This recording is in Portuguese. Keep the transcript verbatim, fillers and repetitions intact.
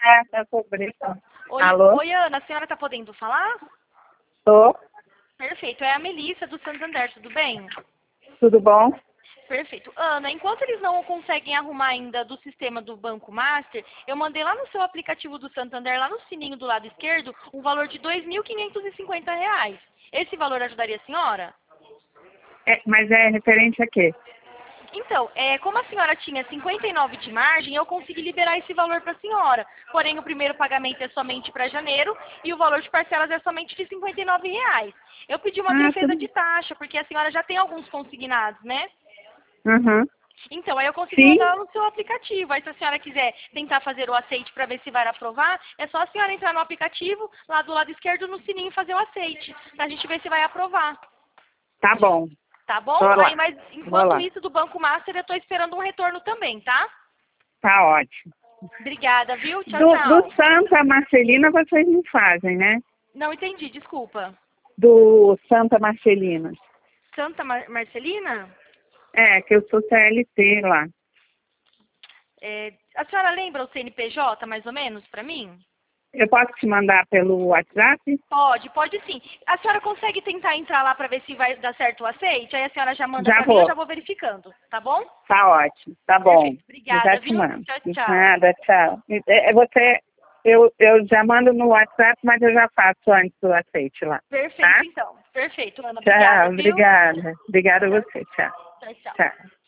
É, tá cobrindo. Oi, Alô? oi, Ana, a senhora está podendo falar? Tô. Perfeito, é a Melissa do Santander, tudo bem? Tudo bom? Perfeito. Ana, enquanto eles não conseguem arrumar ainda do sistema do Banco Master, eu mandei lá no seu aplicativo do Santander, lá no sininho do lado esquerdo, um valor de dois mil quinhentos e cinquenta reais. Esse valor ajudaria a senhora? É, mas é referente a quê? Então, é, como a senhora tinha cinquenta e nove de margem, eu consegui liberar esse valor para a senhora. Porém, o primeiro pagamento é somente para janeiro e o valor de parcelas é somente de cinquenta e nove reais. Eu pedi uma Ah, defesa tudo. de taxa, porque a senhora já tem alguns consignados, né? Uhum. Então, aí eu consegui Sim? mandar no seu aplicativo. Aí, se a senhora quiser tentar fazer o aceite para ver se vai aprovar, é só a senhora entrar no aplicativo, lá do lado esquerdo, no sininho, e fazer o aceite, para a gente ver se vai aprovar. Tá bom. Tá bom? Tô Aí, lá. mas Vou enquanto lá. isso, do Banco Master, eu estou esperando um retorno também, tá? Tá ótimo. Obrigada, viu? Tchau, Do, do tchau. Santa Marcelina vocês não fazem, né? Não entendi, desculpa. Do Santa Marcelina. Santa Mar Marcelina? É, que eu sou C L T lá. É, a senhora lembra o C N P J, mais ou menos, para mim? Eu posso te mandar pelo WhatsApp? Pode, pode sim. A senhora consegue tentar entrar lá para ver se vai dar certo o aceite? Aí a senhora já manda Já para mim, eu vou. já vou verificando, tá bom? Tá ótimo. Tá bom. Perfeito. Eu já Obrigada, te viu? mando. Tchau, De tchau. nada, tchau. É, é você, eu, eu já mando no WhatsApp, mas eu já faço antes do aceite lá. Perfeito, Tá? então. Perfeito, Ana. Obrigada, Tchau, viu? obrigada. Obrigada a Tchau, você. Tchau. tchau. Tchau. Tchau.